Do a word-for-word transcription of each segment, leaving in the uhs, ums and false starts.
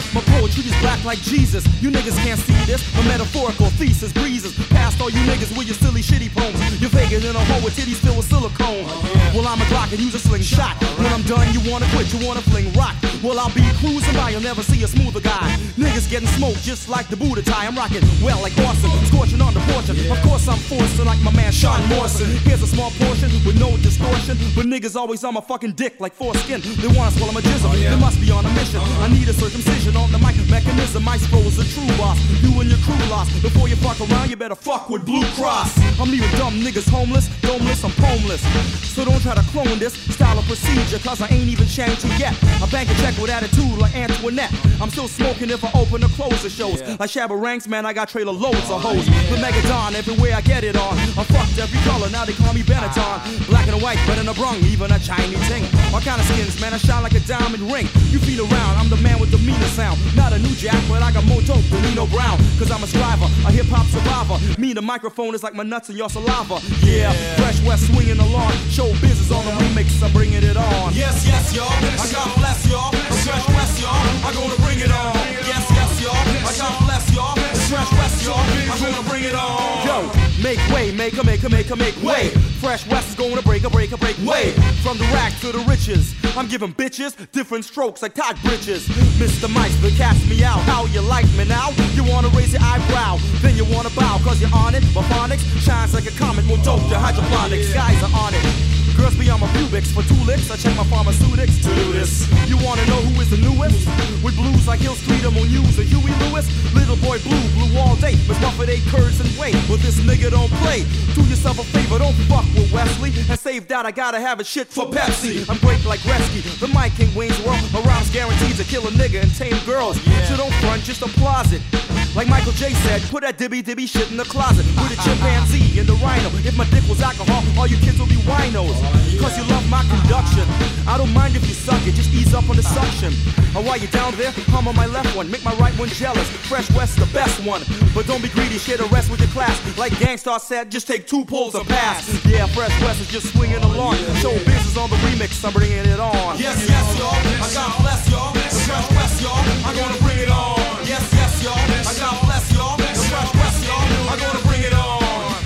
My poetry is black like Jesus. You niggas can't see this. My metaphorical thesis breezes past all you niggas with your silly shitty poems. You're faker than a hoe with titties filled with silicone. Well, I'm a Glock and use a slingshot. When I'm done, you wanna quit, you wanna fling rock. Well, I'll be cruising by, you'll never see a smoother guy. Niggas getting smoked just like the Buddha tie. I'm rocking well like Orson, scorching on the porch. Of course I'm forcing like my man Sean Morrison. Here's a small portion with no distortion, but niggas always on my fucking dick like foreskin. They wanna swallow my jism, they must be on a mission. I need a circumcision on the mic mechanism. Maestro is a true boss. You and your crew lost. Before you fuck around, you better fuck with Blue Cross. I'm leaving dumb niggas homeless, domeless, I'm homeless. So don't try to clone this style of procedure, cause I ain't even changed it yet. I bank a check with attitude like Antoinette. I'm still smoking if I open or close the shows. Yeah. Like Shabba Ranks, man, I got trailer loads of hoes. The Megadon, everywhere I get it on. I fucked every color, now they call me Benetton. Black and white, red and a brung, even a Chinese thing. All kind of skins, man, I shine like a diamond ring. You feel around, I'm the man with the meanest sound. Not a new jack, but I got more dope than Nino Brown. Cause I'm a striver, a hip-hop survivor. Me, the microphone is like my nuts and your saliva. Yeah, yeah. Fresh West swinging along. Show business on the remix, I'm bringing it on. Yes, yes, y'all, I got bless y'all. Fresh West, y'all, I'm gonna bring it on. Yes, yes, y'all, I got bless y'all. Fresh West, y'all, I'm gonna bring it on. Yo, make way, make a, make a, make a, make way. Fresh West is gonna break a, break a, break way. From the rack to the riches, I'm giving bitches different strokes like Todd Bridges. Mister Meister, cast me out. How you like me now? You wanna raise your eyebrow, then you wanna bow, cause you're on it. My phonics shines like a comet, more dope to hydroponics. Guys are on it. Girls be on my pubics for two licks. I check my pharmaceutics to do this. You wanna know who is the newest? With blues like Hill Street, I'm on news or Huey Lewis. Little boy blue, blue all day. Miss Buffett ate curds and whey. But this nigga don't play. Do yourself a favor, don't fuck with Wesley. And save that, I gotta have a shit for Pepsi. I'm great like Gretzky, the Mike King Wayne's World. My rhymes guaranteed to kill a nigga and tame girls. So don't front, just applause it. Like Michael J said, put that dibby dibby shit in the closet. With a chimpanzee and the rhino. If my dick was alcohol, all you kids will be winos. Cause you love my conduction. I don't mind if you suck it, just ease up on the suction. And while you're down there, hum on my left one, make my right one jealous. Fresh West's the best one, but don't be greedy, share the rest with your class. Like Gangstar said, just take two pulls and pass. Yeah, Fresh West is just swinging along. Show business on the remix, I'm bringing it on. Yes, yes, y'all, I got bless y'all. Fresh West, y'all, I'm gonna bring it on. Yes, yes, y'all, I got bless y'all. Fresh West, y'all, I'm gonna bring it on.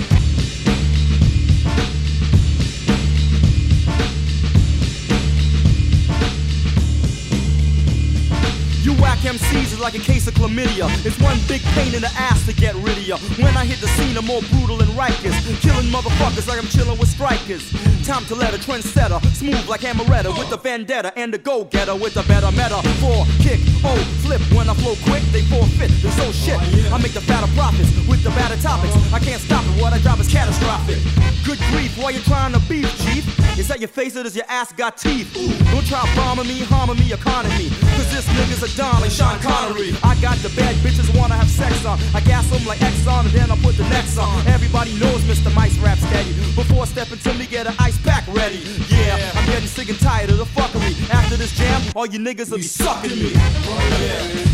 You whack M Cs is like a case of chlamydia. It's one big pain in the ass to get rid of ya. When I hit the scene, I'm more brutal than Rikers. Killing motherfuckers like I'm chilling with strikers. Time to let a trendsetter, smooth like Amaretta with the vendetta, and the go-getter with the better metaphor. Kick, oh, flip, when I flow quick, they forfeit. They so shit, I make the fatter profits with the batter topics. I can't stop it, what I drop is catastrophic. Good grief, why you trying to beef, chief? Is that your face or does your ass got teeth? Don't try bombing me, harming me, economy. Cause this nigga's a Don like Sean Connery. I got the bad bitches wanna have sex on. I gas them like Exxon and then I put the next on. Everybody knows Mister Mice rap steady. Before stepping to me, get an ice pack ready. Yeah, I'm getting sick and tired of the fuckery. After this jam, all you niggas will be sucking me.